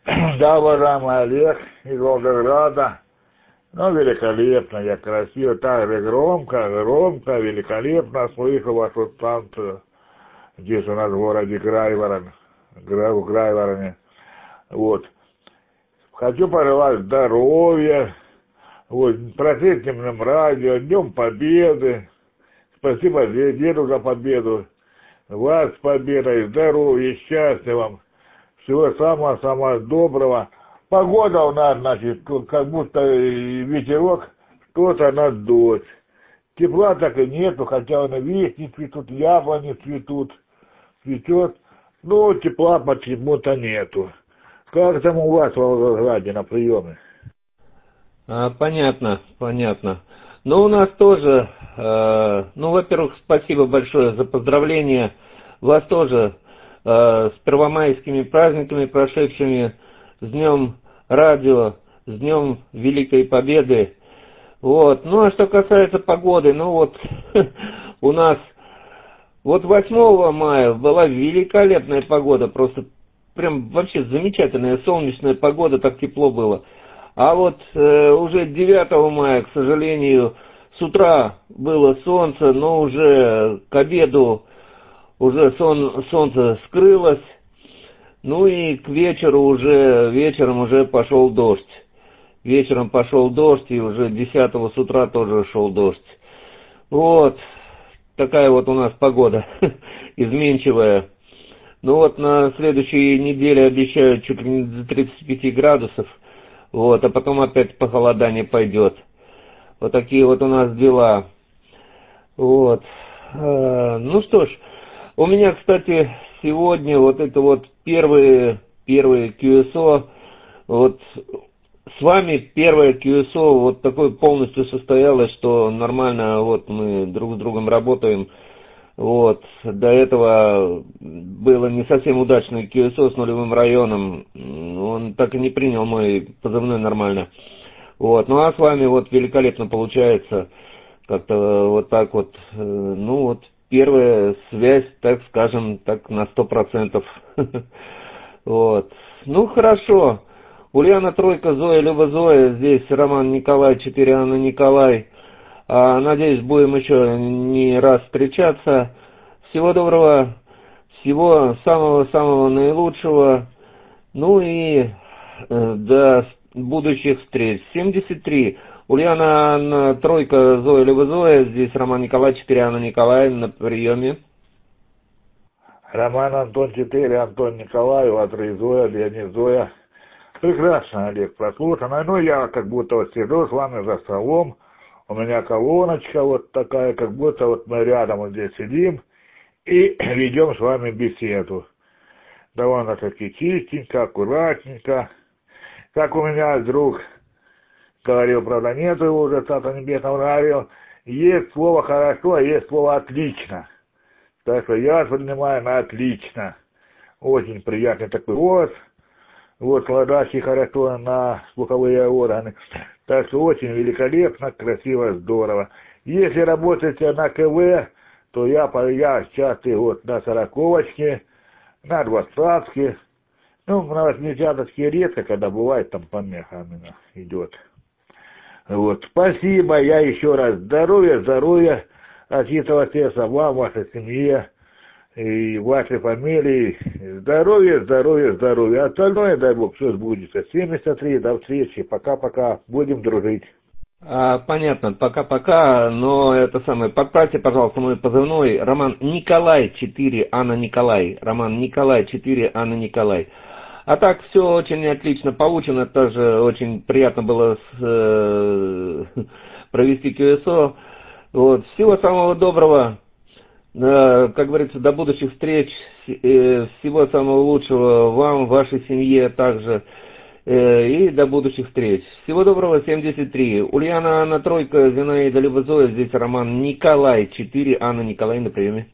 Да, уважаемый Олег из Волгограда. Ну, великолепно, я красиво, так же громко, великолепно слышу вашу станцию. Здесь у нас в городе Грайворон, в Грайвороне. Вот. Хочу пожелать здоровья, вот, праздничным радио, Днем Победы. Спасибо деду за победу. Вас с победой, здоровья, счастья вам. Всего самого-самого доброго. Погода у нас, значит, как будто ветерок, что-то надуть. Тепла так и нету, хотя он и вишни цветут, яблони цветет. Но тепла почему-то нету. Как там у вас в Волгограде на приеме? Понятно. Но у нас тоже, во-первых, спасибо большое за поздравления. Вас тоже с первомайскими праздниками прошедшими, с Днем Радио, с Днем Великой Победы. Вот. Ну, а что касается погоды, у нас 8 мая была великолепная погода, просто прям вообще замечательная солнечная погода, так тепло было. А уже 9 мая, к сожалению, с утра было солнце, но уже к обеду уже солнце скрылось. Ну и к вечером уже пошел дождь. Вечером пошел дождь, и уже 10 с утра тоже шел дождь. Вот, такая у нас погода, изменчивая. На следующей неделе обещают чуть ли не до 35 градусов. А потом опять похолодание пойдет. Вот такие у нас дела. Ну что ж, у меня, кстати, сегодня это первые QSO. С вами первое QSO такое полностью состоялось, что нормально мы друг с другом работаем. До этого было не совсем удачное QSO с нулевым районом. Он так и не принял мой позывной нормально. Ну а с вами великолепно получается. Как-то так первая связь, так скажем, так на 100%. Ну хорошо. Ульяна Тройка, Зоя, Люба Зоя, здесь Роман Николай, 4 Анна Николай. Надеюсь, будем еще не раз встречаться. Всего доброго, всего самого-самого наилучшего. Ну и до будущих встреч. 73. Ульяна Тройка, Зоя, Люба Зоя, здесь Роман Николай, 4 Анна Николай на приеме. Роман Антон 4, Антон Николай, у вас Зоя, Леонид Зоя. Прекрасно, Олег, прослушано. Ну, я как будто сижу с вами за столом. У меня колоночка такая, как будто мы рядом здесь сидим и ведем с вами беседу. Довольно-таки чистенько, аккуратненько. Как у меня друг говорил, правда, нету его уже, Царство Небесное говорил, есть слово «хорошо», а есть слово «отлично». Так что я воспринимаю на «отлично». Очень приятный такой ложащий хорошо на слуховые органы. Так что очень великолепно, красиво, здорово. Если работаете на КВ, то я часто на 40-очке, на 20-ке, на 80-очке редко, когда бывает там помеха именно идет. Спасибо, я еще раз здоровья, от чистого сердца вам, вашей семье и вашей фамилии. Здоровья. Остальное, дай Бог, все сбудется. 73, до встречи. Пока-пока. Будем дружить. Понятно, пока-пока, но подправьте, пожалуйста, мой позывной. Роман Николай, 4 Анна Николай. Роман Николай, 4 Анна Николай. А так все очень отлично получено, тоже очень приятно было провести QSO. Всего самого доброго, как говорится, до будущих встреч, всего самого лучшего вам, вашей семье также, и до будущих встреч. Всего доброго, 73. Ульяна Анна Тройка, Зинаида Люба Зоя, здесь Роман Николай, 4 Анна Николай на приеме.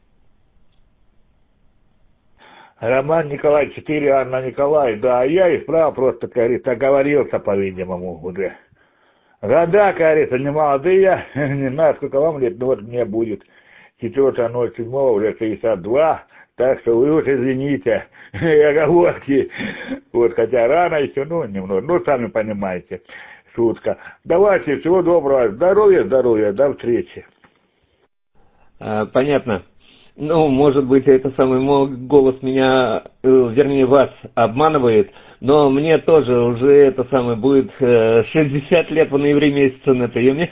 Роман Николай, 4 Анна Николай, да, я и справа просто, говорится, оговорился, по-видимому, уже. Года, говорится, не молодые, не знаю, сколько вам лет, но мне будет 4.07, уже 62, Так что вы уж извините, оговорки. Вот, хотя рано еще, ну, немного, ну, сами понимаете, шутка. Давайте, всего доброго, здоровья, здоровья, до встречи. Понятно. Ну, может быть, это самый мой голос меня, вернее, вас обманывает, но мне тоже уже это самое будет 60 лет в ноябре месяце на приеме.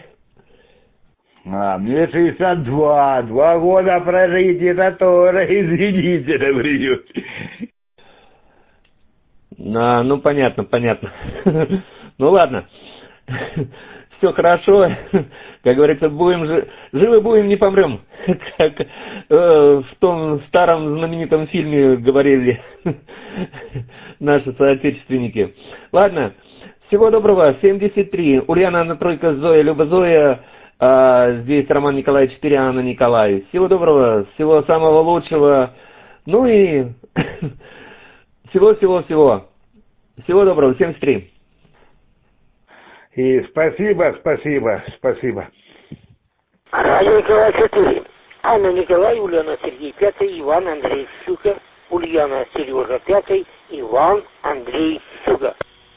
Мне 62, 2 года прожить, это тоже, извините, на приеме. Ну, понятно, понятно. Ну, ладно. Все хорошо. Как говорится, живы будем, не помрем. Как в том старом знаменитом фильме говорили наши соотечественники. Ладно. Всего доброго. 73. Ульяна, Анна, Тройка, Зоя, Люба, Зоя. Здесь Роман Николай, 4, Анна, Николай. Всего доброго. Всего самого лучшего. Ну и всего-всего-всего. Всего доброго, 73. И спасибо. Радио Николай 4. Анна Николай, Ульяна Сергей 5, Иван Андрей Щука, Ульяна Сережа 5, Иван Андрей Щука.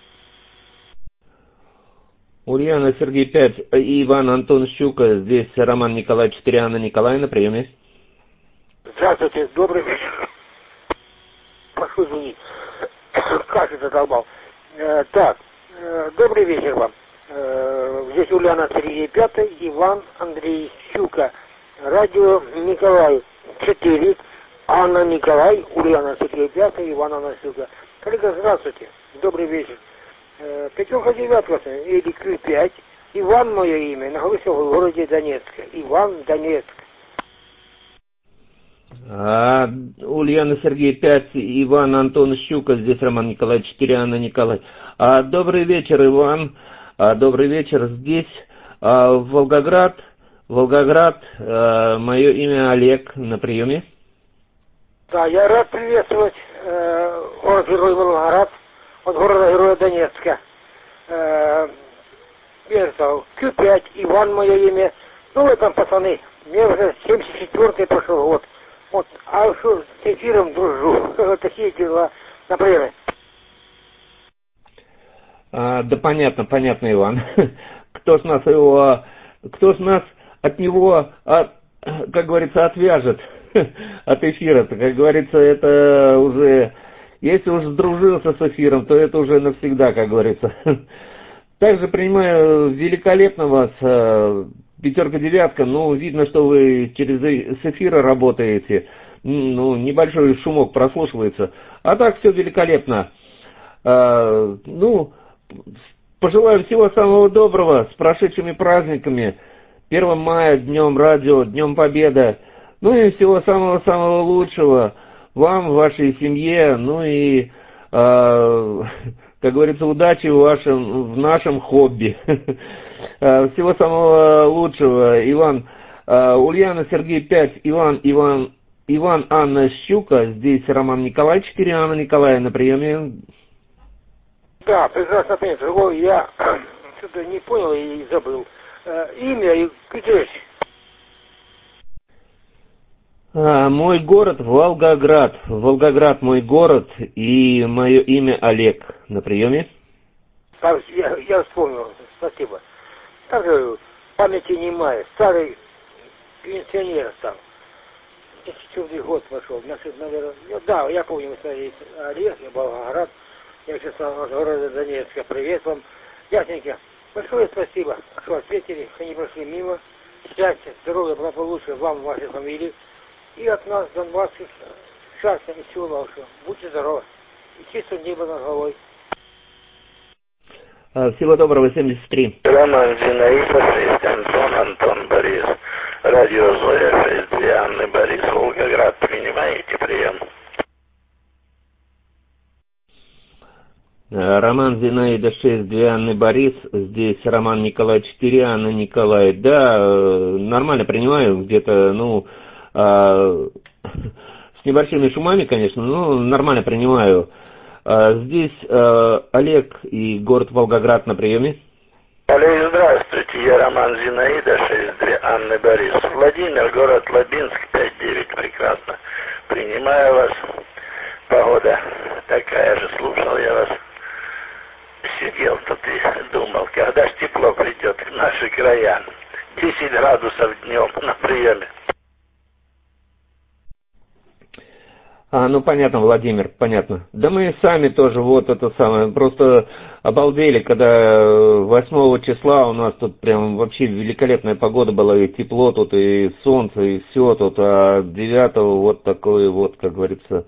Ульяна Сергей 5, Иван Антон Щука, здесь Роман Николай 4, Анна Николай на приеме. Здравствуйте, добрый вечер. Прошу извинить, как это задолбал. Так, добрый вечер вам. Здесь Ульяна Сергей 5, Иван Андрей Щука. Радио Николай 4, Анна Николай, Ульяна Сергей 5, Иван Анна Щука. Коллега, здравствуйте, добрый вечер. Пятерка девятка или Q5. Иван мое имя, нахожусь в городе Донецк. Иван, Донецк. Ульяна Сергей 5, Иван Антон Щука, здесь Роман Николай 4, Анна Николай. Добрый вечер, Иван. Добрый вечер. Здесь Волгоград, мое имя Олег на приеме. Да, я рад приветствовать город-герой Волгоград от города-героя Донецка. Q5, Иван мое имя. Ну вы там, пацаны, мне уже 74-й пошел год. Вот, а что с эфиром дружу. Вот такие дела на приеме. Да понятно, Иван. Кто ж нас от него, как говорится, отвяжет от эфира-то? Как говорится, это уже, если уж сдружился с эфиром, то это уже навсегда, как говорится. Также принимаю великолепно вас, пятерка-девятка, ну, видно, что вы с эфира работаете, ну, небольшой шумок прослушивается, а так все великолепно. Ну, пожелаю всего самого доброго, с прошедшими праздниками, 1 мая, Днем Радио, Днем Победы, ну и всего самого-самого лучшего вам, вашей семье, ну и, как говорится, удачи в нашем хобби. Всего самого лучшего, Иван. Ульяна Сергей 5, Иван Анна Щука, здесь Роман Николай 4, Анна Николая на приеме. Да, прекрасно понятно. Я что-то не понял и забыл. Имя и где? Мой город Волгоград. Волгоград мой город, и мое имя Олег. На приеме? Я вспомнил, спасибо. Также памяти не маю. Старый пенсионер стал. 2004 год пошел. Значит, наверное, да, я помню, Олег, Волгоград. Я сейчас от города Донецка. Привет вам. Ясненько. Большое спасибо, что ответили, что не прошли мимо. Счастья, здоровья, благополучия вам, вашей фамилии. И от нас, донбасских, счастья и всего лучшего. Будьте здоровы. И чистое небо над головой. Всего доброго, 73. Роман Зинаида, 6, Антон, Борис. Радио Зоя, 6, Анны, Борис, Волгоград. Принимаете прием? Роман Зинаида 6, 2 Анны Борис, здесь Роман Николай 4, Анна Николай. Да, нормально принимаю, где-то, ну, с небольшими шумами, конечно, но нормально принимаю. Здесь Олег и город Волгоград на приеме. Олег, здравствуйте, я Роман Зинаида 6, 2 Анны Борис. Владимир, город Лабинск, 5-9, прекрасно. принимаю вас. Погода такая же, слушал я вас. Сидел тут и думал, когда ж тепло придет в наши края. 10 градусов днем на приеме. Ну понятно, Владимир, понятно. Да мы сами тоже вот это самое, просто обалдели, когда 8 числа у нас тут прям вообще великолепная погода была, и тепло тут, и солнце, и все тут, а 9 вот такое вот, как говорится,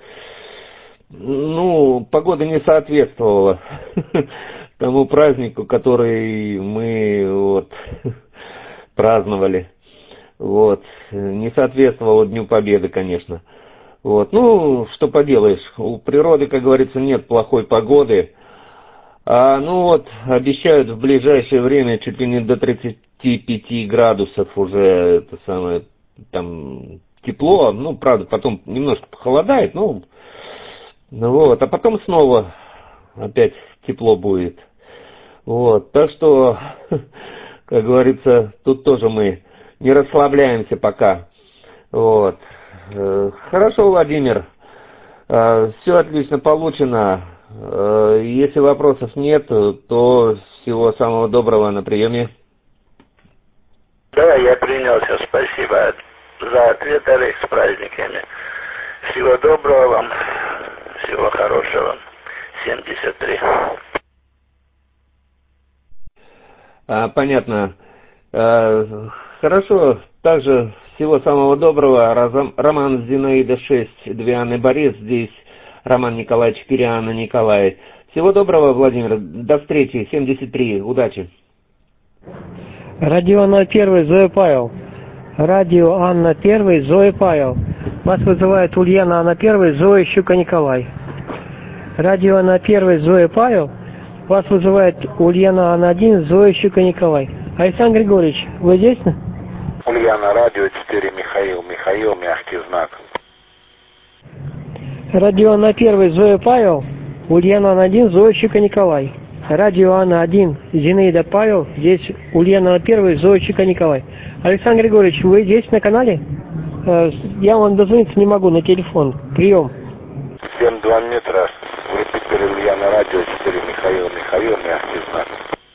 ну, погода не соответствовала тому празднику, который мы вот праздновали, вот, не соответствовало Дню Победы, конечно. Вот, ну, что поделаешь, у природы, как говорится, нет плохой погоды. Ну вот, обещают в ближайшее время чуть ли не до 35 градусов уже, это самое, там, тепло. Ну, правда, потом немножко похолодает, ну, вот, а потом снова опять тепло будет. Вот, так что, как говорится, тут тоже мы не расслабляемся пока. Вот. Хорошо, Владимир, все отлично получено. Если вопросов нет, то всего самого доброго на приеме. Да, я принялся. Спасибо за ответ, Олег, с праздниками. Всего доброго вам, всего хорошего. 73. Понятно. Хорошо, также всего самого доброго. Роман Зинаида 6, Двианы Борис, здесь Роман Николаевич, Кириана Николай. Всего доброго, Владимир, до встречи, 73, удачи. Радио Анна 1, Зоя Павел. Радио Анна 1, Зоя Павел. Вас вызывает Ульяна Анна 1, Зоя Щука Николай. Радио Анна 1, Зоя Павел. Вас вызывает Ульяна Анна 1, Зоя Щука Николай. Александр Григорьевич, вы здесь? Ульяна, радио 4, Михаил. Михаил, мягкий знак. Радио Анна 1, Зоя Павел. Ульяна Анна 1, Зоя Щука Николай. Радио Анна 1, Зинаида Павел. Здесь Ульяна Анна 1, Зоя Щука Николай. Александр Григорьевич, вы здесь на канале? Я вам дозвониться не могу на телефон. Прием. 7-2 метра. Вы теперь Ульяна, радио 4, Михаил. Михаил, мягкий знак.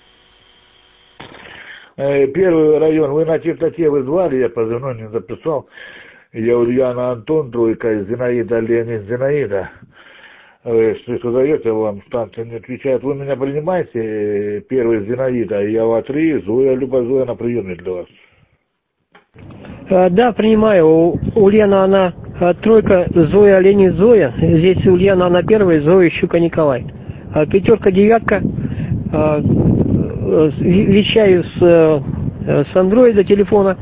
Первый район, вы на чистоте вызвали, я позывной не записал. Я Ульяна Антон, тройка, Зинаида Леонид, Зинаида. Что даете, вам станция не отвечает. Вы меня принимаете, первый Зинаида, я вас 3, Зоя, Люба Зоя на приеме для вас. Да, принимаю. Ульяна, она тройка, Зоя, Леонид, Зоя. Здесь Ульяна, она 1, Зоя, Щука Николай. 5, 9. Вещаю с андроида телефона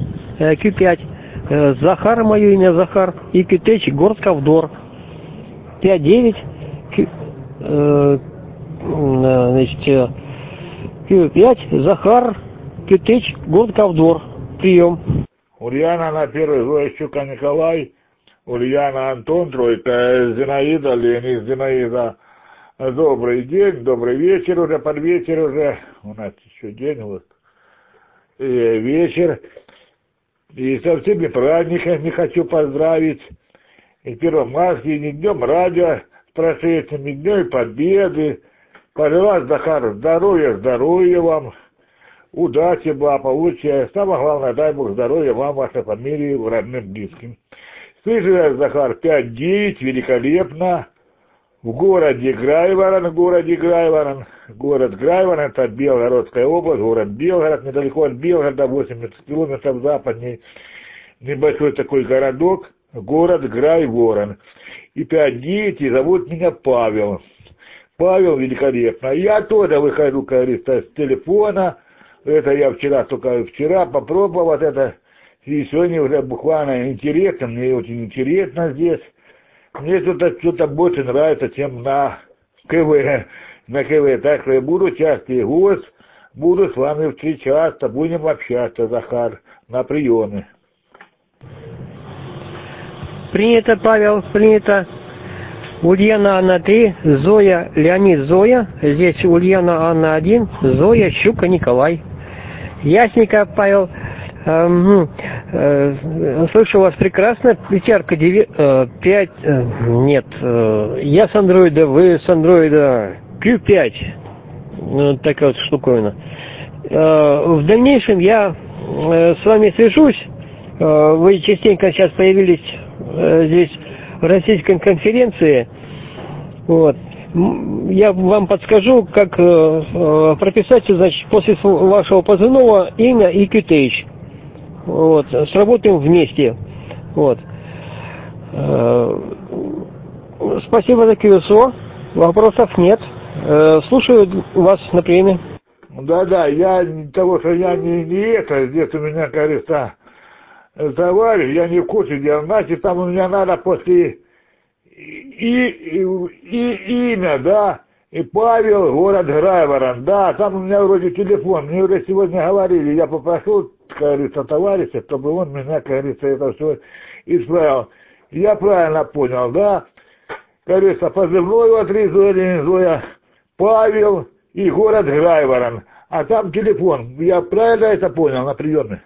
Q5. Захар, мое имя Захар. И Q3, город Ковдор. 5-9. Значит, Q5, Захар, Q3, город Ковдор. Прием. Ульяна на 1, Зоя Щука Николай. Ульяна Антон, тройка, Зинаида Леонид, Зинаида. Добрый день, добрый вечер уже, под вечер уже. У нас еще день вот. И вечер. И со всеми праздниками хочу поздравить. И Первомайским, и Днем радио с прошедшими, Днем Победы. Пожелать, Захар, здоровья вам. Удачи, благополучия. Самое главное, дай Бог здоровья вам, вашей фамилии, родным, близким. Слышали, Захар, 5-9, великолепно. В городе Грайворон, город Грайворон, это Белгородская область, город Белгород, недалеко от Белгорода, 80 километров западней, небольшой такой городок, город Грайворон. И 5-9, и зовут меня Павел. Павел великолепно. Я тоже выхожу, как говорится, с телефона, это я вчера попробовал вот это, и сегодня уже буквально интересно, мне очень интересно здесь. Мне что-то больше нравится, чем на КВ. Так что я буду частый гость, буду с вами встречаться, будем общаться, Захар, на приеме. Принято, Павел, принято. Ульяна Анна 3, Зоя, Леонид, Зоя. Здесь Ульяна Анна 1, Зоя, Щука, Николай. Ясненько, Павел. Слышу вас прекрасно. Пятерка 5. Нет. Я с андроида, вы с андроида. Q5. Вот такая вот штуковина. В дальнейшем я с вами свяжусь. Вы частенько сейчас появились здесь в российской конференции. Вот. Я вам подскажу, как прописать, значит, после вашего позывного имя и QTH. Вот. Сработаем вместе. Вот. Спасибо за QSO. Вопросов нет. Слушаю вас на приеме. Да, я того, что я не это, здесь у меня, кажется, товарищ, я не в курсе дел, значит, там у меня надо после имя, да, и Павел, город Грайворон, да, там у меня вроде телефон, мне уже сегодня говорили, я попросил, как говорится, товарища, чтобы он меня, как говорится, это все исправил. Я правильно понял, да, как говорится, позывной вот Зоя, Павел и город Грайворон, а там телефон, я правильно это понял на приеме?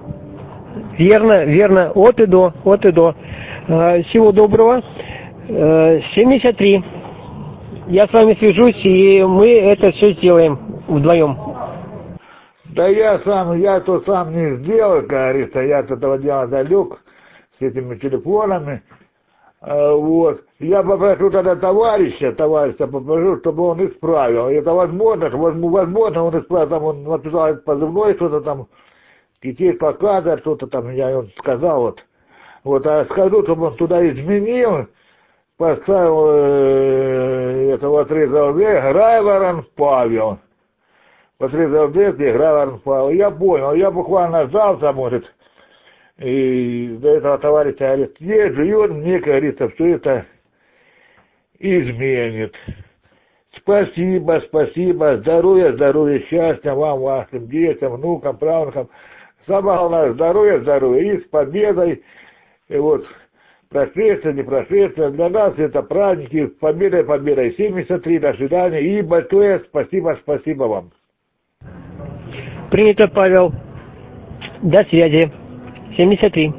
Верно, от и до. Всего доброго. 73. Я с вами свяжусь, и мы это все сделаем вдвоем. Да я то сам не сделал, как говорится, я от этого дела далек с этими телефонами. Вот. Я попрошу тогда товарища попрошу, чтобы он исправил. Это возможно, он исправил, там он написал позывной, что-то там, детей показывает, что-то там, я ему сказал, вот, а скажу, чтобы он туда изменил, поставил этого отрезал Грайворон Павел. Отрезал где Грайворон Павел. Я понял, я буквально ждался, может, и до этого товарища говорит, езжу, и он мне, как говорится, все это изменит. Спасибо, здоровья, счастья вам, вашим детям, внукам, правнукам. Самое главное, здоровья, и с победой, и вот, прошествие, не прошествие, для нас это праздники, победой, 73, до свидания, и большое спасибо вам. Принято, Павел. До связи. 73.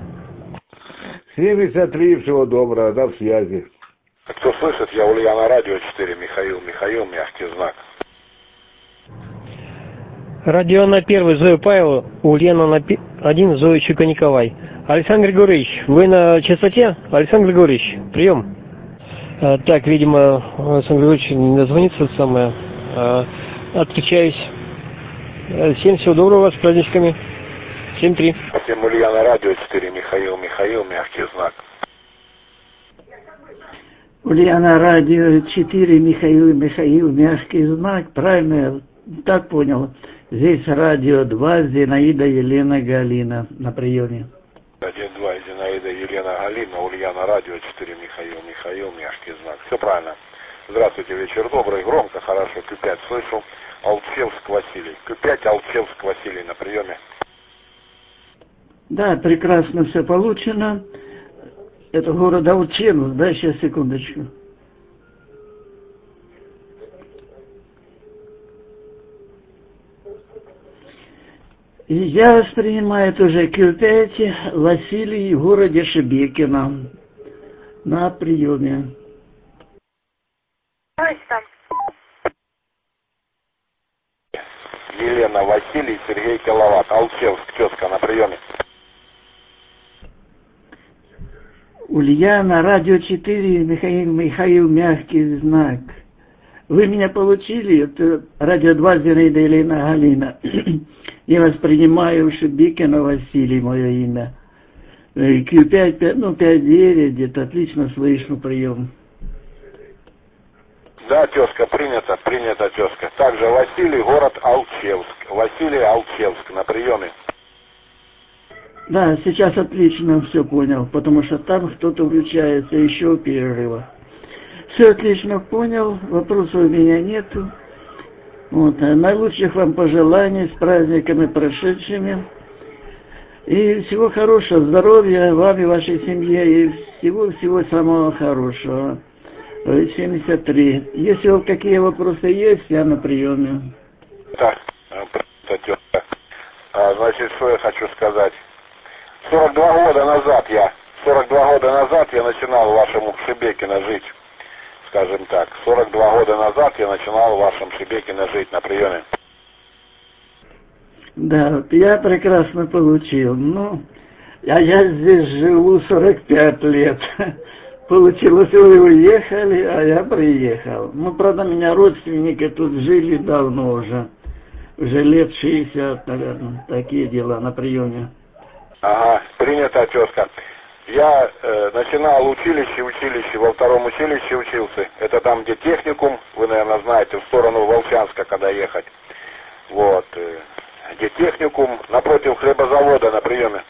73, всего доброго, до связи. Кто слышит, я Ульяна Радио 4, Михаил, мягкий знак. Радио на 1, Зоя Павел, Ульяна на 1, Зоя Щука Николай. Александр Григорьевич, вы на частоте? Александр Григорьевич, прием. Так, видимо, Александр Григорьевич не дозвонится самое. Отключаюсь. Всем всего доброго, с праздничками. 7-3. Всем Ульяна Радио 4, Михаил, мягкий знак. Ульяна Радио 4, Михаил, мягкий знак. Правильно я так понял. Здесь Радио 2, Зинаида Елена Галина на приеме. Радио 2, Зинаида Елена Галина, Ульяна Радио 4, Михаил, мягкий знак. Все правильно. Здравствуйте, вечер добрый, громко, хорошо, Q5 слышал. Алчевск Василий. Q5, Алчевск Василий на приеме. Да, прекрасно все получено. Это город Алчевск, да, сейчас, секундочку. Я воспринимаю тоже Q5, Василий в городе Шебекино на приеме. Елена, Василий, Сергей Киловатт. Алчевск, тезка на приеме. Ульяна, Радио 4, Михаил, мягкий знак. Вы меня получили? Это Радио 2, Зинаида Елена Галина. Я воспринимаю Шебекино Василий, мое имя. Q5, 5-9, где-то отлично слышно прием. Да, тезка, принято, тезка. Также Василий, город Алчевск. Василий, Алчевск на приеме. Да, сейчас отлично все понял, потому что там кто-то включается еще перерыва. Все отлично понял, вопросов у меня нету. Вот, наилучших вам пожеланий с праздниками прошедшими. И всего хорошего, здоровья вам и вашей семье, и всего самого хорошего. 73. Если вот какие вопросы есть, я на приеме. Так, тезка. Значит, что я хочу сказать. 42 года назад я начинал в вашем Шебекино жить. Скажем так. 42 года назад я начинал в вашем Шебекино жить на приеме. Да, вот я прекрасно получил. Ну, я здесь живу 45 лет. Получилось, вы уехали, а я приехал. Ну, правда, у меня родственники тут жили давно уже. Уже лет 60, наверное. Такие дела на приеме. Ага, принято, тезка. Я начинал училище, во втором училище учился. Это там, где техникум, вы, наверное, знаете, в сторону Волчанска, когда ехать. Вот. Где техникум, напротив хлебозавода на приеме.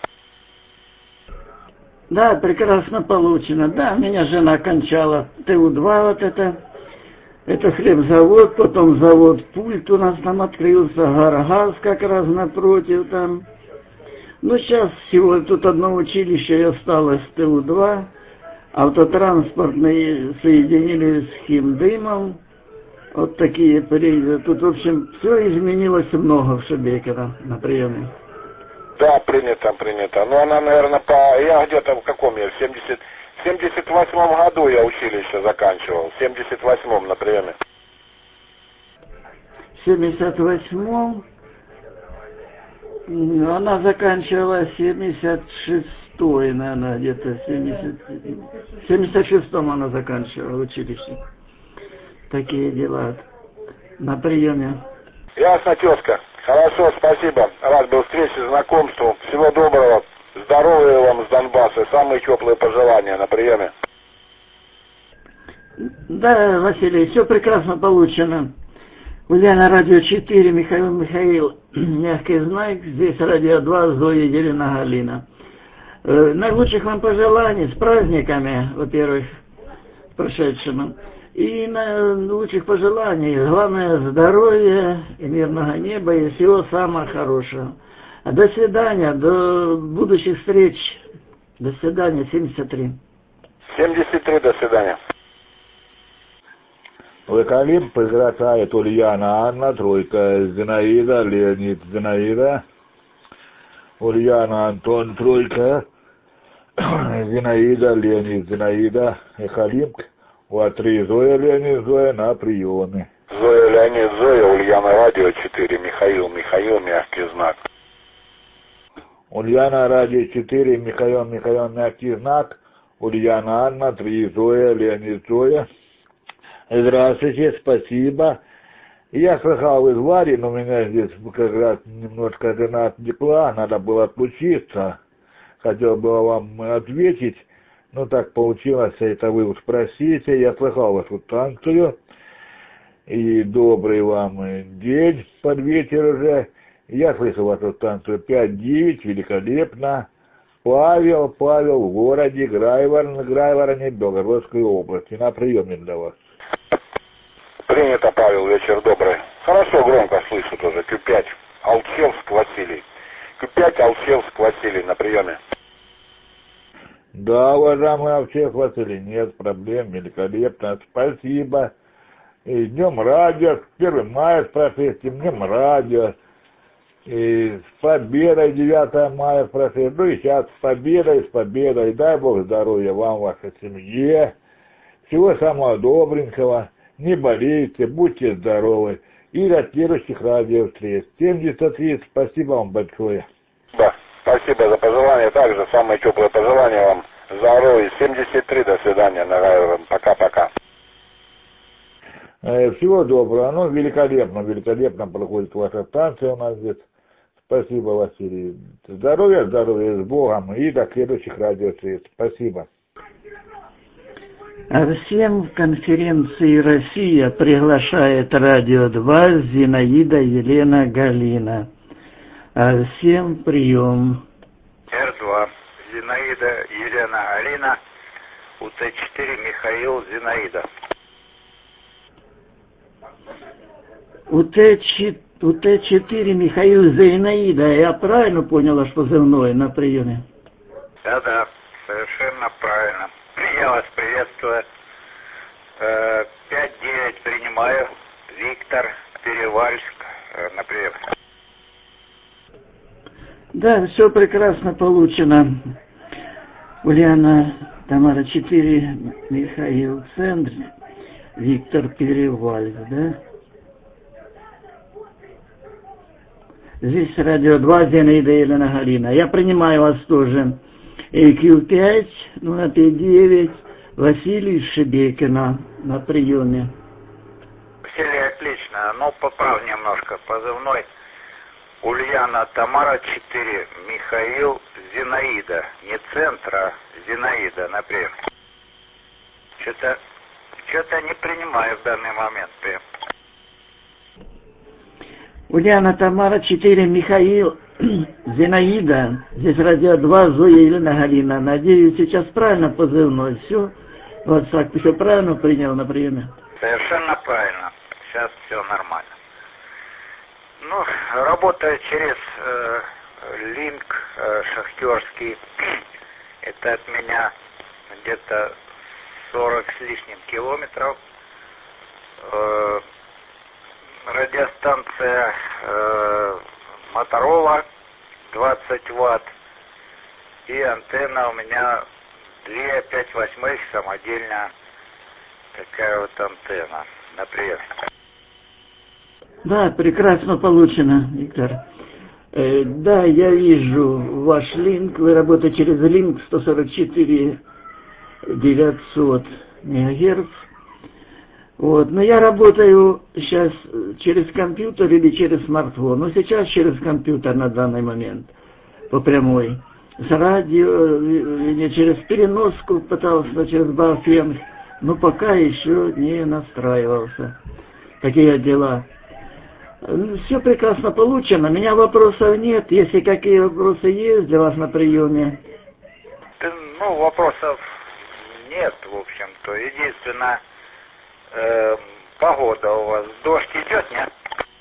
Да, прекрасно получено. Да, меня жена кончала ТУ-2 вот это. Это хлебзавод, потом завод Пульт у нас там открылся, Гаргаз как раз напротив там. Ну, сейчас всего тут одно училище осталось, ТУ-2. Автотранспортные соединились с Химдымом. Вот такие периоды. Тут, в общем, все изменилось много в Шебекино на приеме. Да, принято. Ну, она, наверное, я где-то в каком я, в 78 году я училище заканчивал. В 78 на приеме. В 78-м она заканчивала 76-й, наверное, где-то в 76-м она заканчивала училище. Такие дела на приеме. Ясно, тезка. Хорошо, спасибо. Рад был встрече, знакомству. Всего доброго. Здоровья вам с Донбасса. Самые теплые пожелания на приеме. Да, Василий, все прекрасно получено. Ульяна, радио 4, Михаил, мягкий знак. Здесь радио 2, Зоя, Елена, Галина. Наилучших вам пожеланий, с праздниками, во-первых, прошедшим. И лучших пожеланий. Главное, здоровья и мирного неба, и всего самого хорошего. До свидания, до будущих встреч. До свидания, 73. 73, до свидания. Лыкалим приглашает Ульяна Анна, тройка Зинаида, Леонид Зинаида. Ульяна Антон, тройка Зинаида, Леонид Зинаида. И Халим. У А3 Зоя, Леонид, Зоя на приеме. Зоя, Леонид, Зоя, Ульяна, радио 4, Михаил, мягкий знак. Ульяна, радио 4, Михаил, мягкий знак. Ульяна, Анна, 3 Зоя, Леонид, Зоя. Здравствуйте, спасибо. Я слыхал из Вари, но у меня здесь как раз немножко жена отвлекла, надо было отлучиться. Хотел было вам ответить. Ну, так получилось, это вы уж спросите. Я слыхал вашу станцию. И добрый вам день под вечер уже. Я слышал вашу станцию 5-9, великолепно. Павел в городе Грайвороне, Белгородской области. На приеме для вас. Принято, Павел, вечер добрый. Хорошо, громко слышу тоже. Q5, Алчевск, Василий. Q5, Алчевск, Василий, на приеме. Да, уважаемый Алчевск, Василий, нет проблем, великолепно, спасибо. И днем радио, 1 мая с прошествием, днем радио. И с победой 9 мая с прошествием. Ну и сейчас с победой. Дай Бог здоровья вам, вашей семье. Всего самого добренького. Не болейте, будьте здоровы. И до следующих радиовстреч. 73, спасибо вам большое. Да, спасибо за пожелания. Также самые теплые пожелания вам. Здоровья. 73, до свидания. Пока-пока. Всего доброго. Ну, великолепно проходит ваша станция у нас здесь. Спасибо, Василий. Здоровья с Богом. И до следующих радиовстреч. Спасибо. А всем в конференции «Россия» приглашает радио 2 Зинаида Елена Галина. А всем прием. Р2 Зинаида Елена Галина. УТ4 Михаил Зинаида. УТ4 Михаил Зинаида. Я правильно поняла, что позывной на приеме? Да, совершенно правильно. Я вас приветствую. 5-9 принимаю. Виктор, Перевальск, на прием. Да, все прекрасно получено. Ульяна, Тамара 4, Михаил Центр, Виктор Перевальц, да? Здесь радио 2, Зинаида Елена Галина. Я принимаю вас тоже. Q5, 059, Василий Шебекина на приеме. Василий, отлично. Ну, поправь немножко. Позывной Ульяна Тамара 4, Михаил Зинаида. Не Центр, а Зинаида, например. Что-то не принимаю в данный момент. Ульяна Тамара 4, Михаил Зинаида. Здесь радио 2, Зоя Елена Галина. Надеюсь, сейчас правильно позывной. Все. Вот так, ты все правильно принял на приеме? Совершенно правильно. Сейчас все нормально. Ну, работаю через линк шахтерский. Это от меня где-то 40 с лишним километров. Радиостанция Моторола 20 ватт. И антенна у меня 2,5/8 самодельная. Такая вот антенна. Например. Да, прекрасно получено, Виктор. Да, я вижу ваш линк. Вы работаете через линк 144 900 МГц. Вот. Но я работаю сейчас через компьютер или через смартфон. Но сейчас через компьютер на данный момент. По прямой. С радио, не через переноску пытался, через Baofeng. Но пока еще не настраивался. Такие дела. Все прекрасно получено. У меня вопросов нет. Если какие вопросы есть для вас на приеме? Ну, вопросов нет, в общем-то. Единственное, погода у вас. Дождь идет, нет?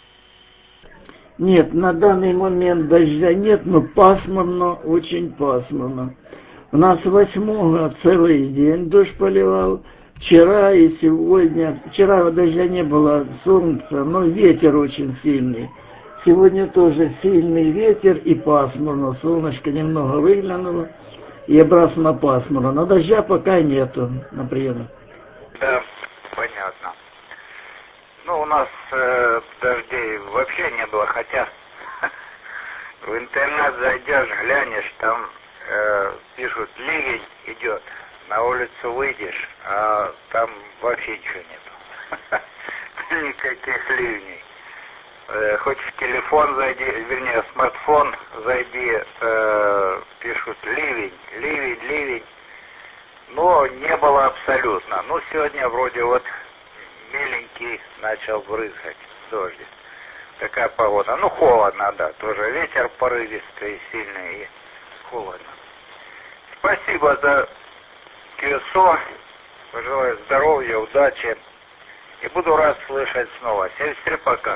Нет, на данный момент дождя нет, но пасмурно, очень пасмурно. У нас 8-го целый день дождь поливал. Вчера и сегодня, вчера дождя не было, солнца, но ветер очень сильный. Сегодня тоже сильный ветер и пасмурно, солнышко немного выглянуло и обратно пасмурно. Но дождя пока нету на приеме. Да, понятно. Ну, у нас дождей вообще не было, хотя в интернет зайдешь, глянешь, там пишут, ливень идет. На улицу выйдешь, а там вообще ничего нету. Никаких ливней. Хоть в телефон зайди, вернее, в смартфон зайди, пишут ливень. Но не было абсолютно. Ну, сегодня вроде вот миленький начал брызгать дождик. Такая погода. Ну, холодно, да. Тоже ветер порывистый, сильный и холодно. Спасибо за QSO, пожелаю здоровья, удачи и буду рад слышать снова. 73 пока.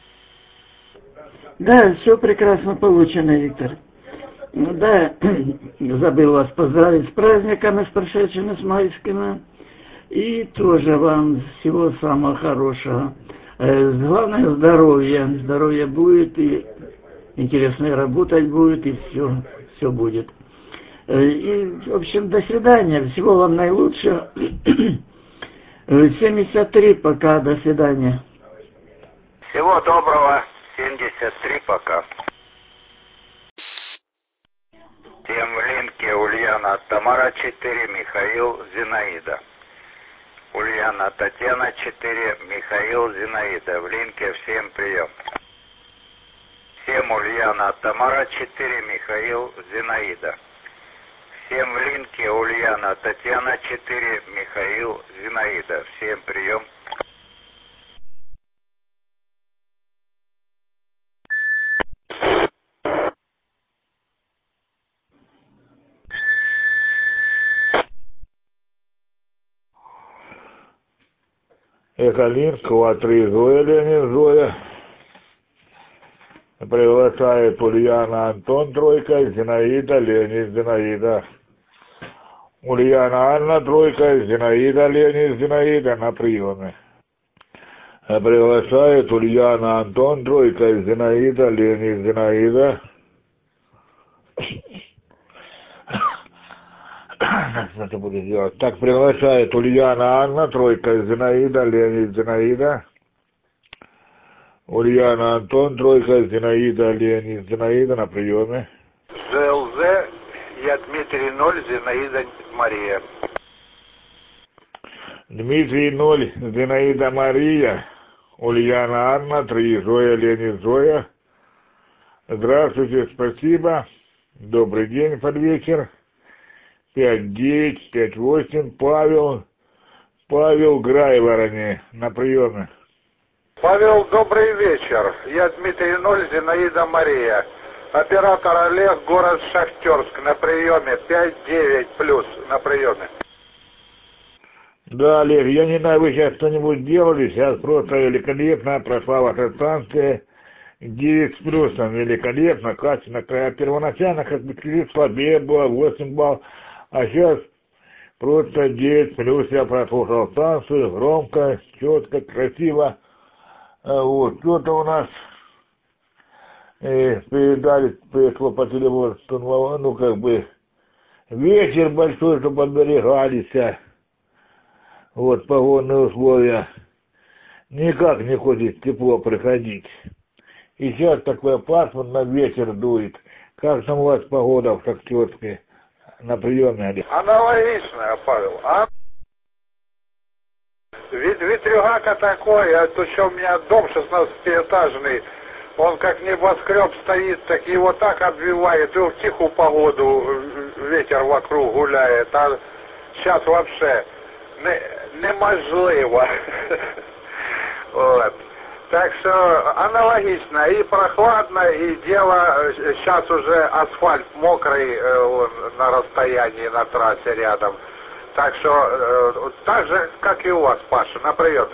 Да, все прекрасно получено, Виктор. Ну да, забыл вас поздравить с праздниками, с прошедшими, с майскими. И тоже вам всего самого хорошего. Главное здоровье. Здоровье будет, и интересно работать будет, и все будет. И, в общем, до свидания. Всего вам наилучшего. 73 пока. До свидания. Всего доброго. 73 пока. Тем в линке Ульяна Тамара 4, Михаил Зинаида. Ульяна Татьяна 4, Михаил Зинаида. В линке всем прием. Всем Ульяна Тамара 4, Михаил Зинаида. Всем в линке Ульяна Татьяна 4, Михаил Зинаида. Всем прием. Эколинк, Q3, Зоя, Ленин, Зоя. Приглашает Ульяна Антон, тройка, Зинаида, Ленин, Зинаида. Ульяна Анна, тройка, Зинаида, Ленин, Зинаида на приеме. Приглашает Ульяна Антон, тройка, Зинаида, Ленин, Зинаида. надо будет делать. Так, приглашает Ульяна Анна, тройка Зинаида, Леонид Зинаида. Ульяна Антон, тройка Зинаида, Леонид Зинаида на приеме. ЖЛЗ, я Дмитрий 0, Зинаида Мария. Дмитрий 0, Зинаида Мария. Ульяна Анна, 3, Зоя, Леонид Зоя. Здравствуйте, спасибо. Добрый день под вечер. 5-9, 5-8, Павел Грайвороне на приеме. Павел, добрый вечер. Я Дмитрий 0, Зинаида Мария. Оператор Олег, город Шахтерск, на приеме. 5-9 плюс на приеме. Да, Олег, я не знаю, вы сейчас что-нибудь делали, сейчас просто великолепно прошла ваша станция. 9 с плюсом, великолепно, качественно. Первоначально как бы чуть слабее было, 8 баллов, а сейчас просто 9 плюс. Я прослушал станцию, громко, четко, красиво. Вот, что-то у нас передали, пришло по телефону, что, ну, как бы, вечер большой, чтобы оберегались. Вот, погодные условия. Никак не хочет тепло приходить. И сейчас такой пасмурный ветер дует. Как там у вас погода в Шахтерске на приеме? Аналогичная, Павел. Ветрюгака такой, а то что у меня дом 16-этажный, он как небоскреб стоит, так его так обвивает, и в тихую погоду ветер вокруг гуляет, а сейчас вообще неможливо. Вот. Так что аналогично, и прохладно, и дело, сейчас уже асфальт мокрый на расстоянии на трассе рядом. Так что так же, как и у вас, Паша, на приеме.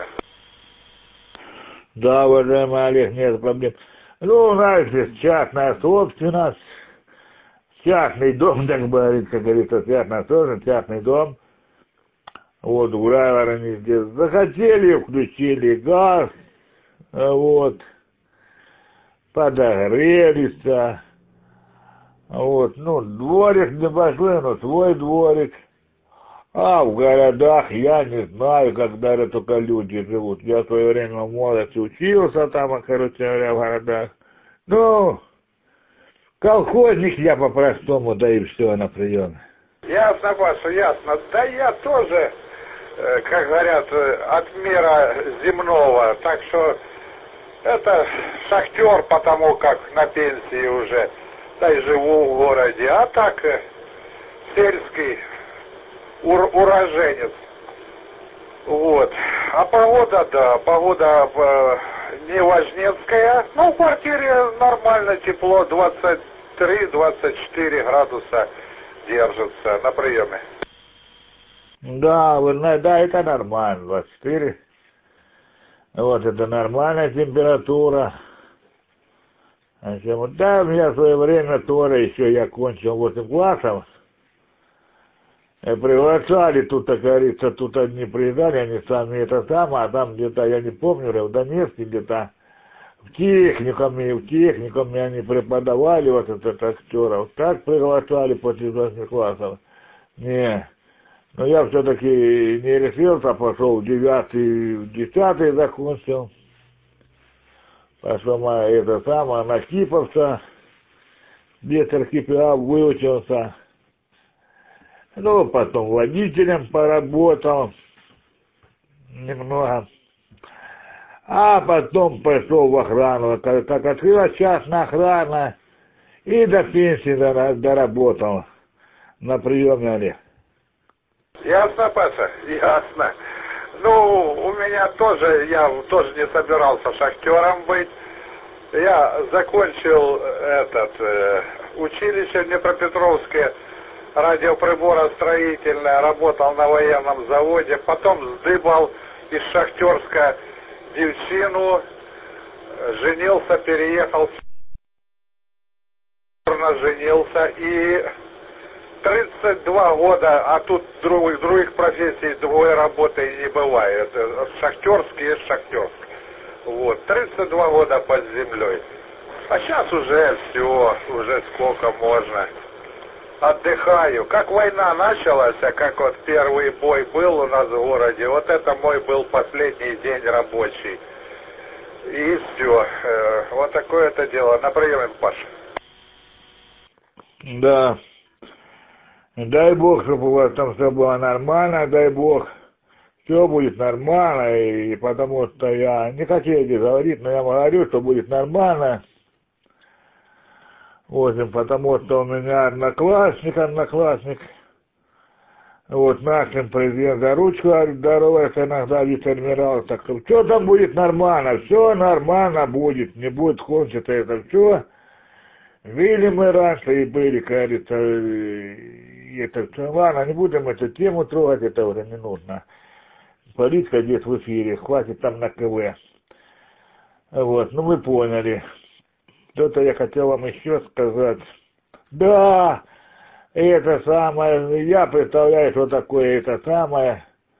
Да, уважаемый Олег, нет проблем. Ну, знаете, частная собственность, частный дом, так говорится, частная собственность, частный дом. Вот, в Грайвороне здесь захотели, включили газ. Вот, подогрелись, вот, ну, дворик небольшой, но свой дворик, а в городах я не знаю, когда это только люди живут. Я в свое время в молодости учился там, короче говоря, в городах. Ну, колхозник я по-простому, да и все на приеме. Ясно, Паша, ясно. Да я тоже, как говорят, от мира земного, так что это шахтер, потому как на пенсии уже, да и живу в городе, а так сельский уроженец. Вот. А погода, да, погода не важнецкая, но в квартире нормально, тепло, 23-24 градуса держится на приеме. Да, вы знаете, да, это нормально, 24. Вот, это нормальная температура. Да, у меня в свое время тоже еще я кончил 8 классов. Приглашали, тут, как говорится, тут одни приезжали, они сами это самое, а там где-то, я не помню, в Донецке где-то, в техникуме они преподавали вот этот актеров. Так приглашали после 8 классов. Не. Но я все-таки не решился, пошел в 9-й, в 10-й закончил. Пошел это самое, на Киповца, ветер КПА выучился. Ну, потом водителем поработал немного. А потом пошел в охрану, как открылась частная охрана, и до пенсии доработал на приеме, Олег. Ясно, Паша, ясно. Ну, у меня тоже, я тоже не собирался шахтером быть. Я закончил училище в Днепропетровске, радиоприборостроительное, работал на военном заводе, потом сдыбал из Шахтерска девчину, женился, переехал, женился и 32 года, а тут других профессий, другой работы не бывает. Шахтерск есть Шахтерск. Вот, 32 года под землей. А сейчас уже все, уже сколько можно. Отдыхаю. Как война началась, как вот первый бой был у нас в городе, вот это мой был последний день рабочий. И все. Вот такое это дело. На приеме, Паш. Да. Дай Бог, чтобы у вас там все было нормально, дай Бог. Все будет нормально, и потому что я не хотел здесь говорить, но я говорю, что будет нормально. Вот, потому что у меня одноклассник, вот, нашим президент за ручку здоровается иногда вице-адмирал, так что все там будет нормально, все нормально будет, не будет кончиться это все. Были мы раньше и были, кажется, это все, ладно, не будем эту тему трогать, это уже не нужно. Политика здесь в эфире, хватит там на КВ. Вот, ну вы поняли. Что-то я хотел вам еще сказать. Да, это самое, я представляю, что такое это самое,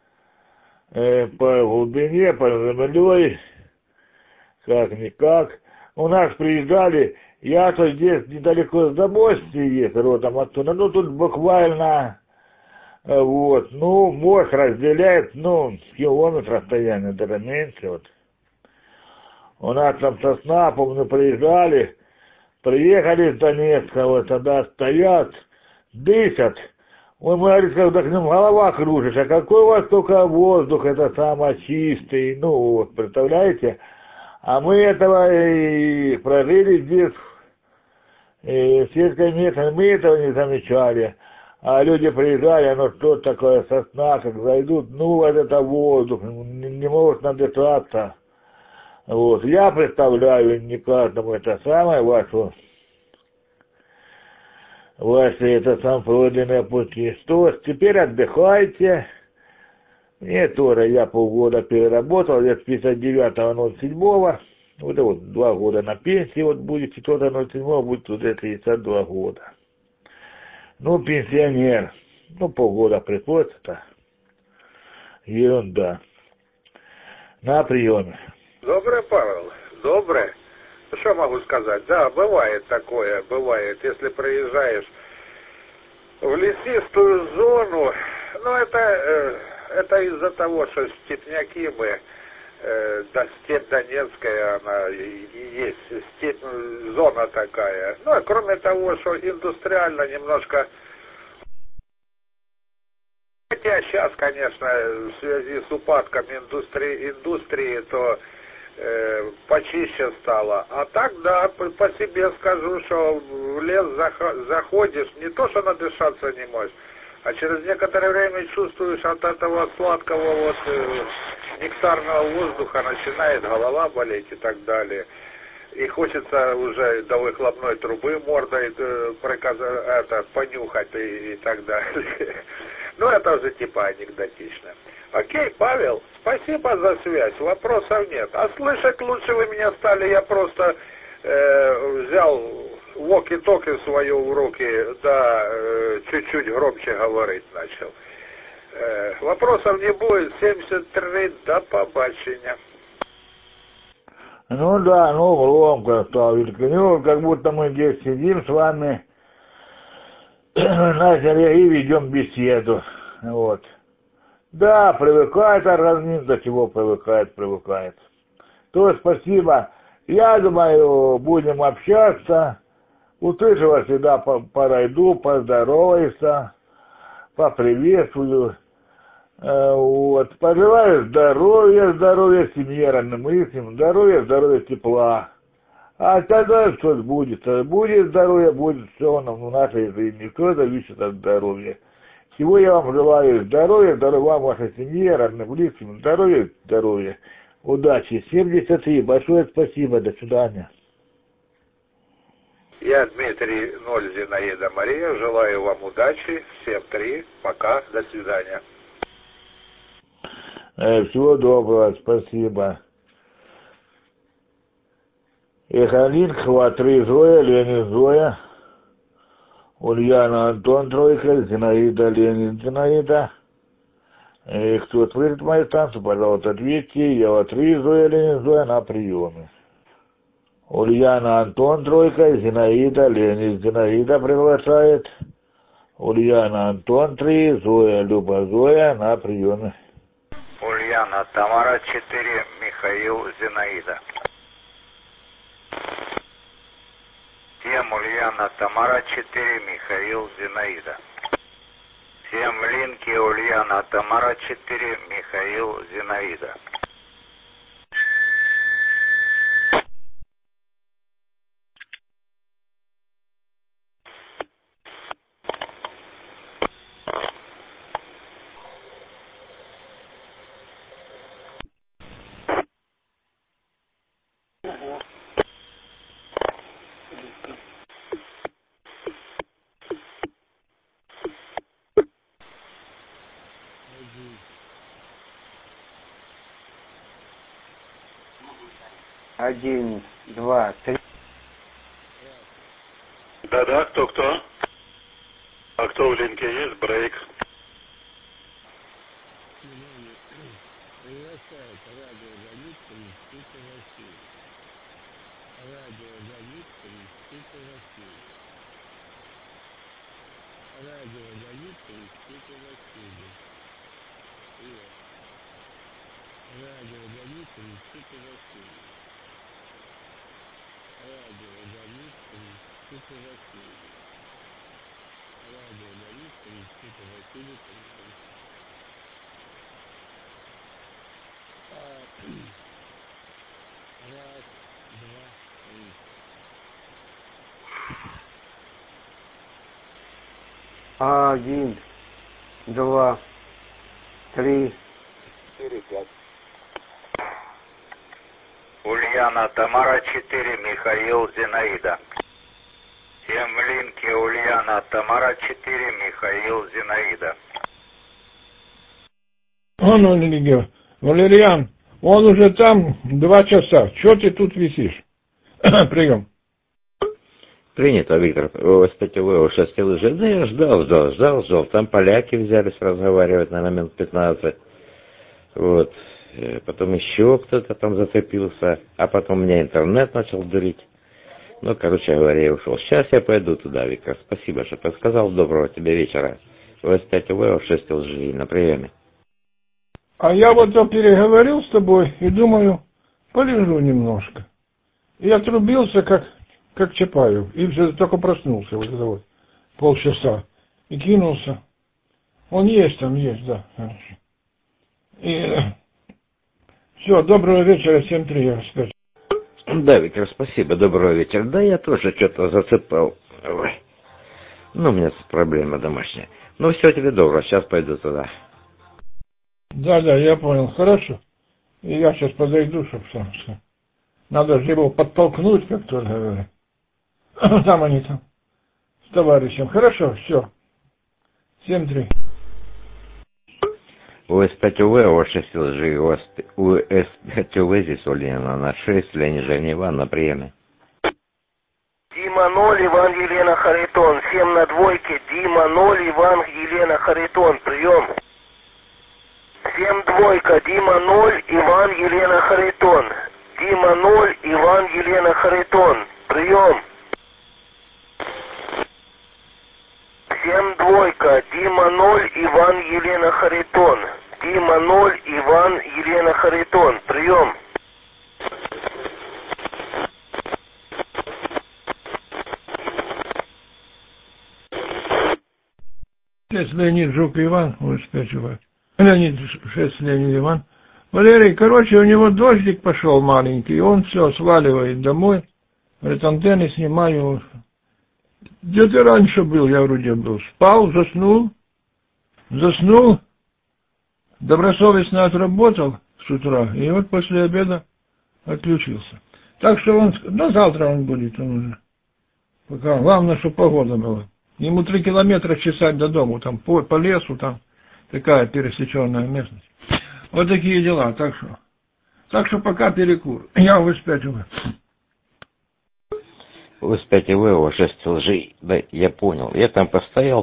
по глубине, по землей, как-никак. У нас приезжали, я-то здесь недалеко с Замости есть, родом оттуда, ну тут буквально, вот, ну, мост разделяет, ну, километр расстояния, даже меньше, вот. У нас там Сосна, помню, приехали из Донецка, вот тогда стоят, дышат. Ой, мы говорит, когда к ним голова кружишь, а какой у вас только воздух, это самое чистый, ну вот, представляете? А мы этого и прожили здесь, в сельской местности, мы этого не замечали. А люди приезжали, ну что такое Сосна, как зайдут, ну вот это воздух, не могут надышаться. Вот, я представляю не каждому это самое, ваши это сам пройденные пути. Что ж, теперь отдыхайте. Мне тоже, я полгода переработал, лет 59-07, вот 2 года на пенсии, вот будет 4-07, будет уже 32 года. Ну, пенсионер, ну, полгода приходится-то, ерунда. На приеме. Доброе, Павел, доброе. Что могу сказать? Да, бывает такое, бывает. Если проезжаешь в лесистую зону, ну это из-за того, что степняки мы, да, степь Донецкая, она и есть, степь, зона такая. Ну, а кроме того, что индустриально немножко. Хотя сейчас, конечно, в связи с упадком индустрии то почище стало. А так, да, по себе скажу, что в лес заходишь, не то, что надышаться не можешь, а через некоторое время чувствуешь от этого сладкого вот нектарного воздуха начинает голова болеть и так далее. И хочется уже до выхлопной трубы мордой понюхать и так далее. Ну, это уже типа анекдотично. Окей, Павел, спасибо за связь, вопросов нет. А слышать лучше вы меня стали, я просто взял walkie-talkie свое в руки, да, чуть-чуть громче говорить начал. Вопросов не будет, 73, до побачення. Ну да, ну громко стал, ну как будто мы здесь сидим с вами, начали и ведем беседу, вот. Да, привыкает организм, до чего привыкает. То спасибо. Я думаю, будем общаться. Услышу вас всегда, подойду, поздоровайся, поприветствую. Вот. Пожелаю здоровья семье, родным близким, здоровья, тепла. А тогда что будет? Будет здоровье, будет все в нашей жизни. Все зависит от здоровья. Всего я вам желаю здоровья вам, вашей семье, родным близким, здоровья, удачи. 73, большое спасибо, до свидания. Я Дмитрий 0, Зинаида Мария, желаю вам удачи, всем 3, пока, до свидания. Всего доброго, спасибо. Эхалин, Хват 3, Зоя, Ленин, Зоя. Ульяна, Антон, Тройка, Зинаида, Ленин, Зинаида. Кто ответит мою станцию, пожалуйста, ответьте. Я 3, Зоя, Ленин, Зоя, на приеме. Ульяна, Антон, Тройка, Зинаида, Ленин, Зинаида приглашает. Ульяна Антон 3, Зоя Люба Зоя на приеме. Ульяна Тамара 4, Михаил Зинаида. 7 Ульяна Тамара 4, Михаил Зинаида. 7 в линке Ульяна Тамара 4, Михаил Зинаида. Один, два, три. Да-да, кто? А кто в линке есть? Брейк. Один, два, три. 4, 5. Ульяна Тамара 4, Михаил Зинаида. 7 в линке Ульяна Тамара 4, Михаил Зинаида. Валерьян, он уже там 2 часа. Чего ты тут висишь? Прием. Принято, Виктор. Кстати, вы сейчас уже... Да я ждал. Там поляки взялись разговаривать на минут 15. Вот. Потом еще кто-то там зацепился. А потом меня интернет начал дурить. Ну, короче говоря, я ушел. Сейчас я пойду туда, Виктор. Спасибо, что подсказал. Доброго тебе вечера. ОС-5 УВ, 6 ЛЖИ на приеме. А я вот переговорил с тобой и думаю, полежу немножко. И отрубился, как Чапаев. И все, только проснулся вот это вот полчаса. И кинулся. Он есть там, да. И все, доброго вечера, 7-3, я расскажу. Да, Виктор, спасибо, доброго вечера. Да, я тоже что-то зацепал. Ой. Ну, у меня проблема домашняя. Ну, все, тебе доброго, сейчас пойду туда. Да, я понял, хорошо. И я сейчас подойду, чтобы сам. Надо же его подтолкнуть, как тоже говорят. Там они там с товарищем. Хорошо, все. 7-3. УС-5 УВ, 6 ЛЖИ, УС-5 УВ, здесь Ульяна на 6, Леонид Иван на приеме. Дима 0, Иван Елена Харитон, 7 на двойке, Дима 0, Иван Елена Харитон, прием. 7 двойка, Дима 0, Иван Елена Харитон, Дима 0, Иван Елена Харитон, прием. 7 двойка, Дима 0, Иван Елена Харитон, Дима 0, Иван Елена Харитон, прием. Леонид Жук Иван, УС-5 УВ. Леонид 6, Леонид Иван. Валерий, короче, у него дождик пошел маленький, и он все сваливает домой. Говорит, антенны снимаю. Где ты раньше был? Я вроде был. Спал, заснул. Добросовестно отработал с утра. И вот после обеда отключился. Так что он, завтра он будет. Он уже. Пока. Главное, чтобы погода была. Ему 3 километра чесать до дому. Там по лесу, там такая пересеченная местность. Вот такие дела. Так что пока перекур. Я УС-5 УВ. УС-5 УВ, 6 ЛЖИ. Да, я понял. Я там постоял.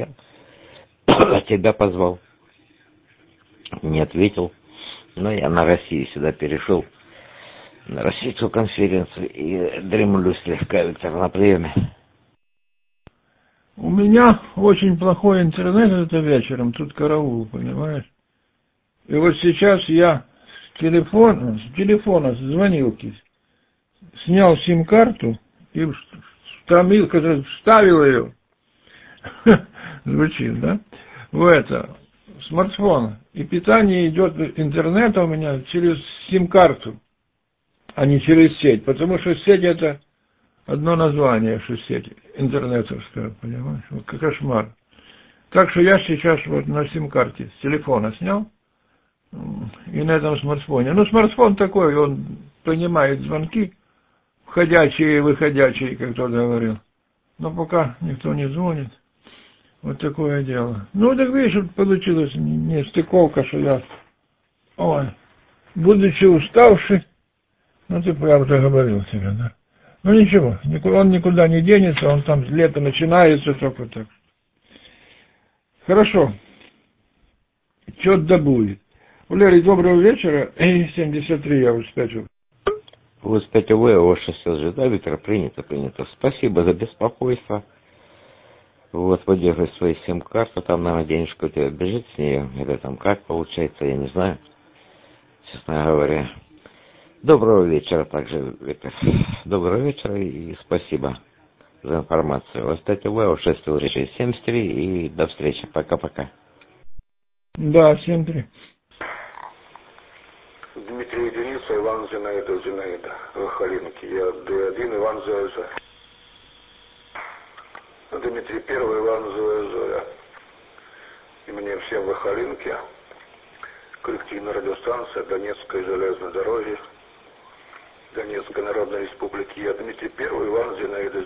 Тебя позвал. Не ответил. Но я на Россию сюда перешел. На российскую конференцию. И дремлю слегка, Виктор, на приеме. У меня очень плохой интернет это вечером, тут караул, понимаешь? И вот сейчас я с телефона звонилки снял сим-карту и вставил ее, звучит, да, в это, смартфон. И питание идет интернета у меня через сим-карту, а не через сеть, потому что сеть это одно название, что сеть интернетовская, понимаешь, вот как кошмар. Так что я сейчас вот на сим-карте с телефона снял, и на этом смартфоне. Ну, смартфон такой, он принимает звонки, входящие и выходящие, как кто-то говорил. Но пока никто не звонит. Вот такое дело. Ну, так видишь, получилось не стыковка, что я, будучи уставший, ну, ты прям уже говорил тебе, да. Ну, ничего, он никуда не денется, он там лето начинается только так. Хорошо. Что-то да будет. Валерий, доброго вечера. 73 я успел. Вы спите вы, 6 да, Виктор, принято. Спасибо за беспокойство. Вот, выдерживай свои сим-карты, там, наверное, денежка у тебя бежит с нее, или там как получается, я не знаю, честно говоря. Доброго вечера также, Виктор. Доброго вечера и спасибо за информацию. Вы спите вы, 673 и до встречи. Пока-пока. Да, 7-3. Дмитрий Единица, Иван Зинаида, Халинки. Я Д1, Иван Зоя. Дмитрий Первый, Иван Зоя. И мне всем в Халинке. Коллективная радиостанция Донецкой железной дороги, Донецкой Народной Республики. Я Дмитрий Первый, Иван Зинаида.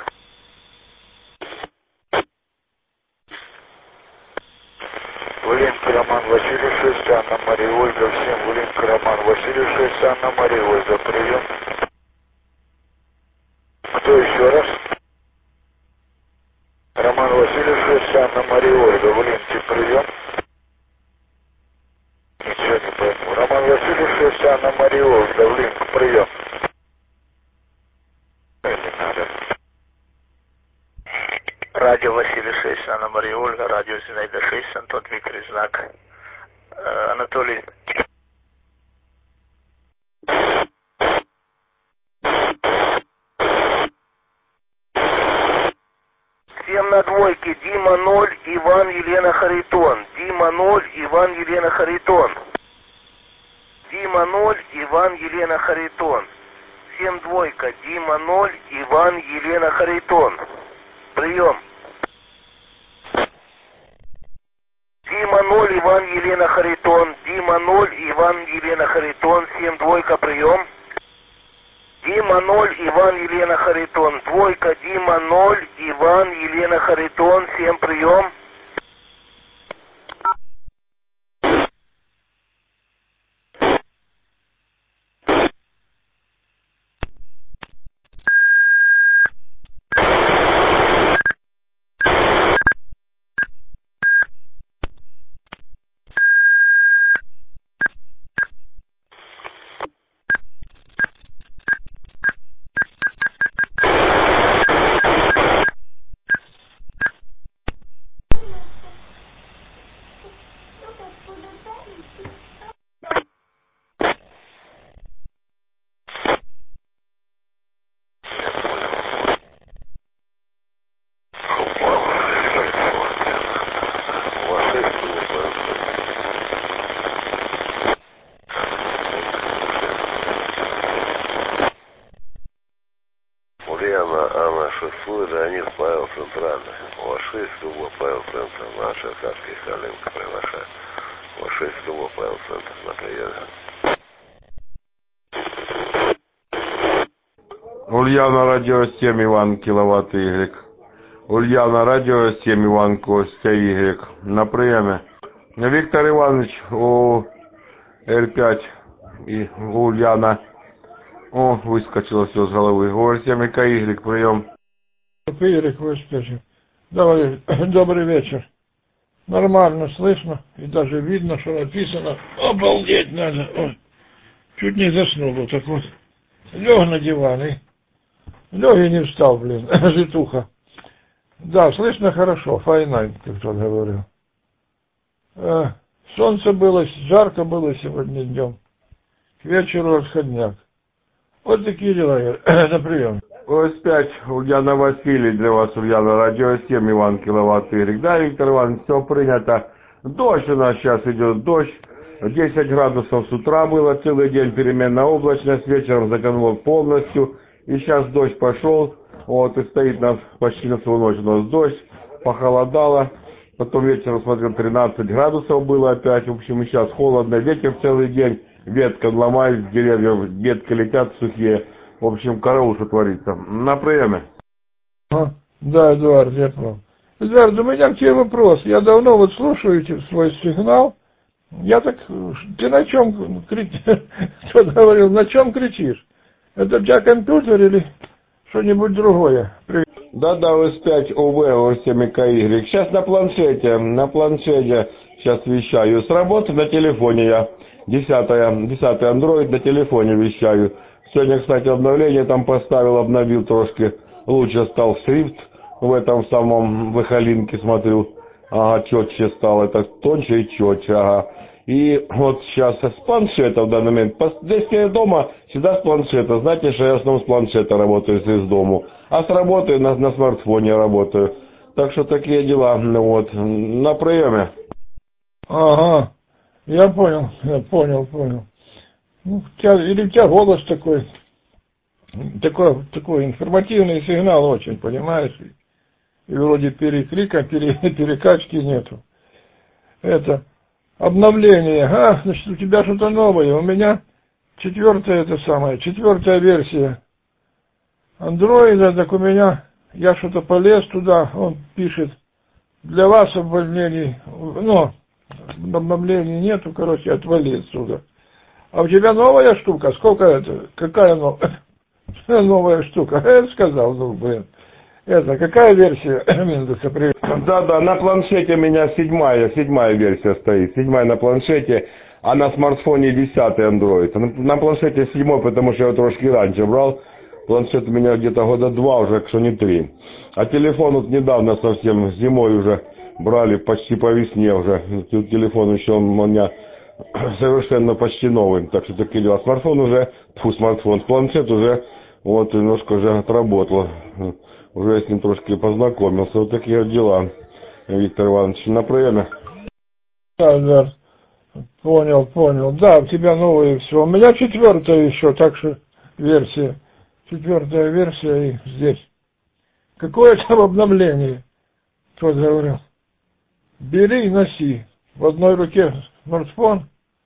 Валенко Роман Васильевич, Анна Мария Ольга, всем Валенко Роман Васильевич, Анна Мария Ольга, прием. Кто еще раз? Роман Васильевич, Анна Мария Ольга, Валенко, прием. Ничего не пойму. Роман Васильевич, Анна Мария Ольга, Валенко, прием. Не надо. Радио Василий 6, Анна Мария Ольга, радио Зинаида 6, Антон Виктор, знак. Анатолий. Всем на двойке. Дима 0, Иван, Елена Харитон. Дима 0, Иван, Елена Харитон. Дима 0, Иван, Елена Харитон. Всем двойка. Дима 0, Иван, Елена Харитон. Прием. Дима 0, Иван, Елена Харитон. Дима 0, Иван, Елена Харитон. 7 двойка, прием. Дима 0, Иван, Елена Харитон. Двойка, Дима 0, Иван, Елена Харитон. 7 прием. Анна 6, Леонид Павел Центральный. УАЗ 6, Дума Павел Центр. Наша Харьковская Халинка приглашает. УАЗ 6, Дума Павел Центр. На приезде. Ульяна радио 7 Иван киловатт Y. Ульяна радио 7 Иван Костя Y. На приеме. Виктор Иванович у Л5 и Ульяна. О, выскочило все с головы. Говорит, 7 Y, прием. Y выскочил. Добрый вечер. Нормально слышно и даже видно, что написано. Обалдеть надо. Ой, чуть не заснул. Вот так вот. Лег на диван и лег и не встал, блин. Житуха. Да, слышно хорошо, файнайн, как тот говорил. Солнце было, жарко было сегодня днем. К вечеру отходняк. Вот такие дела, на прием. ОС-5, Ульяна Василий, для вас Ульяна, радио 7, Иван Киловатт Игорь. Да, Виктор Иванович, все принято. Дождь у нас сейчас идет, дождь. 10 градусов с утра было, целый день переменная облачность, вечером затянуло полностью. И сейчас дождь пошел, вот, и стоит нас почти на всю ночь у нас дождь, похолодало. Потом вечером, смотрел, 13 градусов было опять. В общем, и сейчас холодно, ветер целый день, ветка ломает, деревья, ветки летят сухие. В общем, караул, что творится. На приеме. Да, Эдуард, я понял. Эдуард, у меня к тебе вопрос. Я давно вот слушаю свой сигнал. Я так... Ты на чем кричишь? Кто говорил, на чем кричишь? Это у тебя компьютер или что-нибудь другое? Да-да, ОС-5 ОВ, ОС-7КY. Сейчас на планшете сейчас вещаю. С работы на телефоне я. 10-й Android на телефоне вещаю. Сегодня, кстати, обновление там поставил, обновил трошки. Лучше стал шрифт в этом самом выхолинке, смотрю. Ага, четче стал, это тоньше и четче, ага. И вот сейчас с планшета в данный момент. Если я дома, всегда с планшета. Знаете, что я в основном с планшета работаю, если из дому. А с работы на смартфоне работаю. Так что такие дела, вот, на приеме. Ага, я понял. Ну, у тебя голос такой информативный сигнал очень, понимаешь? И вроде перекачки нету. Это обновление, значит, у тебя что-то новое. У меня четвертая версия андроида, так у меня, я что-то полез туда, он пишет, для вас обновлений, обновлений нету, короче, отвали отсюда. А у тебя новая штука? Сколько это? Какая новая штука? Я сказал, какая версия Windows? Да, на планшете у меня седьмая версия стоит. 7 на планшете, а на смартфоне 10-й Android. На планшете 7, потому что я его трошки раньше брал. Планшет у меня где-то года 2 уже, что не 3. А телефон вот недавно совсем, зимой уже брали, почти по весне уже. Телефон еще у меня совершенно почти новый, так что такие дела. Смартфон, планшет уже, вот, немножко уже отработал. Уже я с ним трошки познакомился. Вот такие дела, Виктор Иванович, на приеме. Да, понял. Да, у тебя новые все. У меня 4-я еще, так что версия. 4-я версия и здесь. Какое там обновление? Кто говорил? Бери и носи. В одной руке смартфон.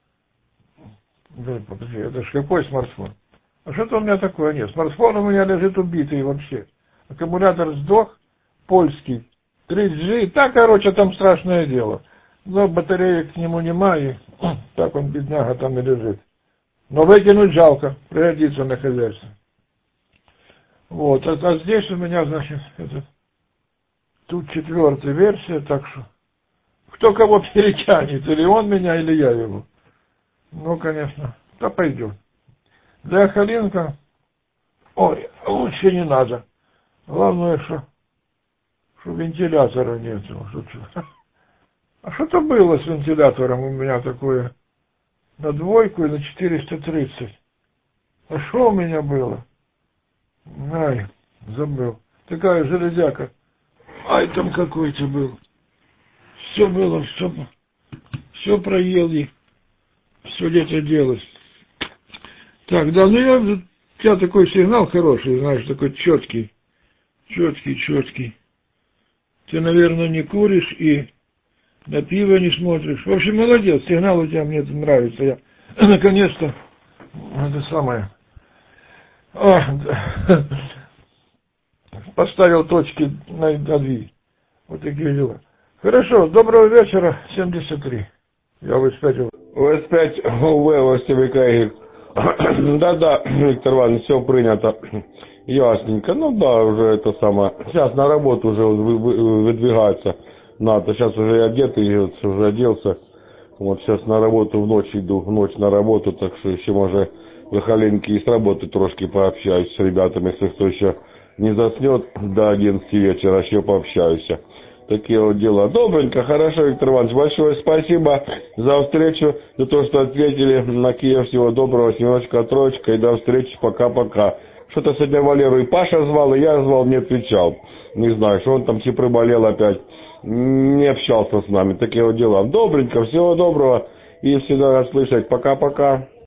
Подожди, это ж какой смартфон? А что-то у меня такое нет. Смартфон у меня лежит убитый вообще. Аккумулятор сдох, польский. 3G. Так, короче, там страшное дело. Но батареек к нему нема, и так он, бедняга, там и лежит. Но выкинуть жалко, пригодится на хозяйство. Вот, а здесь у меня, значит, тут 4-я версия, так что кто кого перетянет, или он меня, или я его. Ну, конечно, да пойдет. Для Халинка, лучше не надо. Главное, что вентилятора нету. А что-то было с вентилятором у меня такое на 2 и на 430. А что у меня было? Забыл. Такая железяка. Там какой-то был. Все было, все проел и все где-то делось. Так, да, у тебя такой сигнал хороший, знаешь, такой четкий. Ты, наверное, не куришь и на пиво не смотришь. В общем, молодец, сигнал у тебя мне нравится. Я наконец-то это самое поставил точки на «и». Вот такие дела. Хорошо, доброго вечера, 73. Я ОС-5. ОС-5 ОВ, ОС-7КY. Да, Виктор Иванович, все принято. Ясненько. Ну да, уже это самое. Сейчас на работу уже выдвигаться надо. Сейчас уже одетый, уже оделся. Вот сейчас на работу в ночь иду, в ночь на работу, так что еще, может, выхоленьки и с работы трошки пообщаюсь с ребятами, если кто еще не заснет до 11 вечера, еще пообщаюсь. Такие вот дела. Добренько, хорошо, Виктор Иванович. Большое спасибо за встречу, за то, что ответили на Киев. Всего доброго, семерочка, троечка, и до встречи, пока-пока. Что-то сегодня Валеру и Паша звал, и я звал, не отвечал. Не знаю, что он там приболел опять. Не общался с нами. Такие вот дела. Добренько, всего доброго и всегда рад слышать. Пока-пока.